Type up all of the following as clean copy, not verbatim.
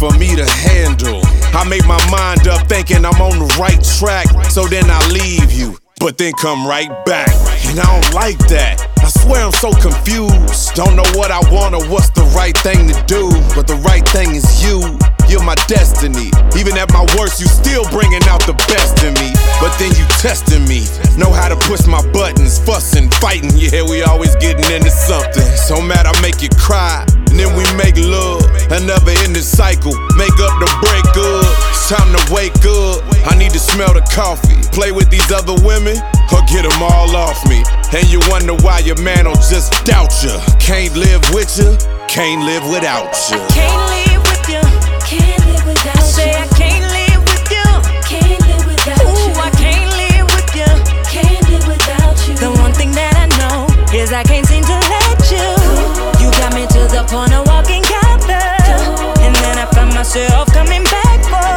for me to handle. I make my mind up thinking I'm on the right track, so then I leave you, but then come right back. And I don't like that. I swear I'm so confused. Don't know what I want or what's the right thing to do, but the right thing is you. You're my destiny. Even at my worst, you still bringing out the best in me. But then you testing me. Know how to push my buttons, fussing, fighting. Yeah, we always getting into something. So mad I make you cry, and then we make love. Another ending cycle. Make up to break up. It's time to wake up. I need to smell the coffee. Play with these other women, or get them all off me. And you wonder why your man will just doubt you. Can't live with you, can't live without you. I can't live with you. Can't live without you. I say I can't live with you. Can't live without you. Ooh, I can't live with you. Can't live without you. The one thing that I know is I can't seem to let you. You got me to the point of walking counter, and then I find myself coming back for.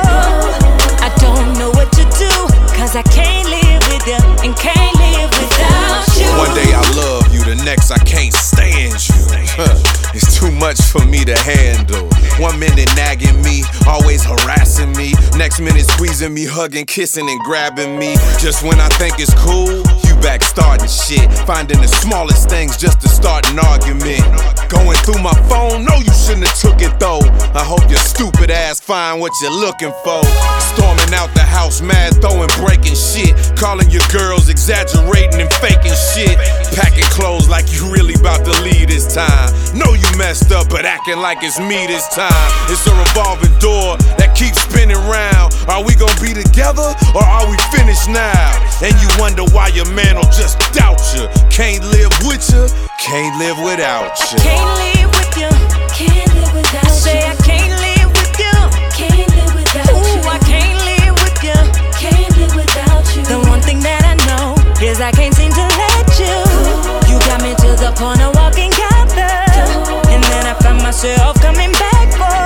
I don't know what to do, cause I can't live with you and can't live without you. One day I love you, the next I can't stand you. It's too much for me to handle. 1 minute nagging me, always harassing me. Next minute squeezing me, hugging, kissing, and grabbing me. Just when I think it's cool, you back starting shit. Finding the smallest things just to start an argument. Going through my phone, no, you shouldn't have took it though. I hope your stupid ass find what you're looking for. Storming out the house, mad, throwing, breaking shit. Calling your girls, exaggerating and faking shit. Packing clothes like you really about to leave this time. Know you messed up, but acting like it's me this time. It's a revolving door that keeps spinning round. Are we gonna be together, or are we finished now? And you wonder why your man will just doubt you. Can't live with you, can't live without you. Can't live with you. Can't live without you. I say I can't live with you. Can't live without you. Ooh, I can't live with you. Can't live without you. The one thing that I know is I can't seem to let you. You got me to the point of walking counter, and then I find myself coming back for.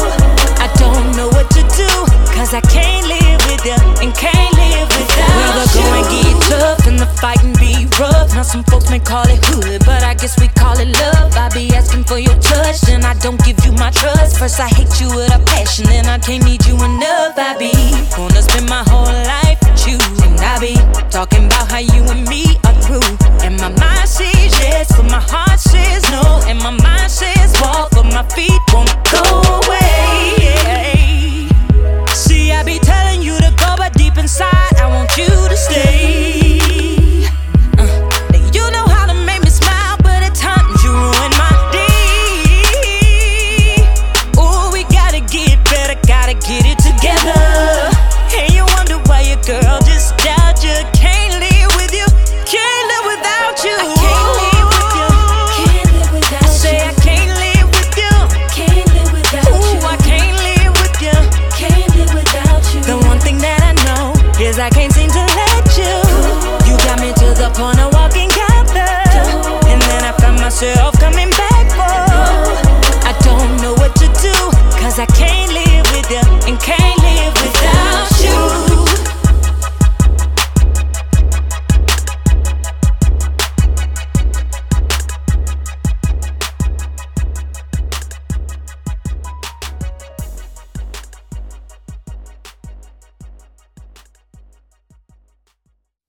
I don't know what to do, cause I can't live with you and can't live without you. Well, the going get tough and the fighting be rough. Now some folks may call it hood, but I guess we call it love. I be asking for your touch, and I don't give you my trust. First I hate you with a passion, then I can't need you enough. I be wanna spend my whole life with you, and I be talking about how you and me are through. And my mind says yes, but my heart says no. And my mind says walk, but my feet won't go away. See, I be telling you to go, but deep inside I want you to stay. You know how to make me smile, but at times you ruin my day. Ooh, we gotta get better, gotta get it together. And you wonder why your girl just doubt you. Can't live with you, can't live without you. I can't live with you, can't live without you. I say I can't live with you, can't live without you. Ooh, I can't live with you, can't live without you. The one thing that I know is I can't seem to let you. You got me to the point of walking counter, and then I find myself coming back for. I don't know what to do, cause I can't